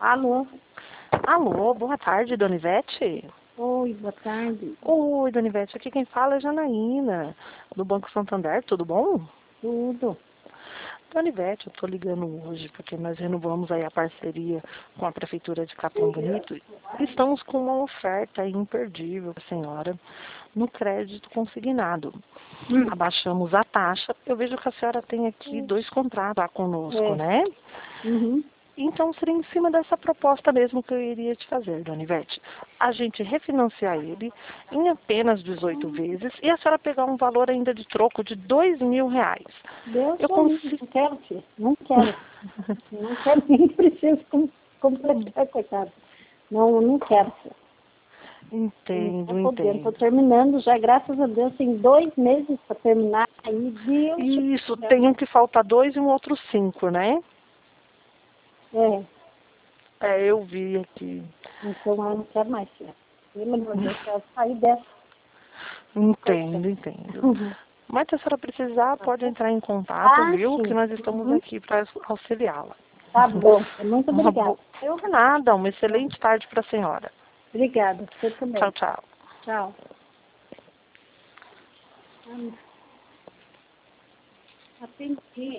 Alô? Alô, boa tarde, Dona Ivete. Oi, boa tarde. Oi, Dona Ivete, aqui quem fala é Janaína, do Banco Santander, tudo bom? Tudo. Dona Ivete, eu estou ligando hoje porque nós renovamos aí a parceria com a Prefeitura de Capão Bonito e estamos com uma oferta imperdível para a senhora no crédito consignado. Abaixamos a taxa, eu vejo que a senhora tem aqui 2 contratos lá conosco, né? Uhum. Então, seria em cima dessa proposta mesmo que eu iria te fazer, Dona Ivete. A gente refinanciar ele em apenas 18 vezes e a senhora pegar um valor ainda de troco de R$ 2.000. Deus Eu me livre, não quero, filho. Não quero. Não quero, nem preciso completar, coitado. Não quero, filho. Não Entendo, estou podendo. Estou entendo. terminando já, graças a Deus, tem 2 meses para terminar. Aí, Deus Isso, do céu. tem um que falta 2 e um outro 5, né? É, É, eu vi aqui. então eu não quero mais, filho. Pelo amor de Deus, eu quero sair dessa. Entendo, entendo. Uhum. Mas se a senhora precisar, pode entrar em contato, Ah, viu? Que sim. nós estamos Uhum. aqui para auxiliá-la. Tá bom. Muito Uma obrigada. boa... Eu nada, uma excelente tarde para a senhora. Obrigada. Você Tchau, também. tchau. Tchau. Atendi.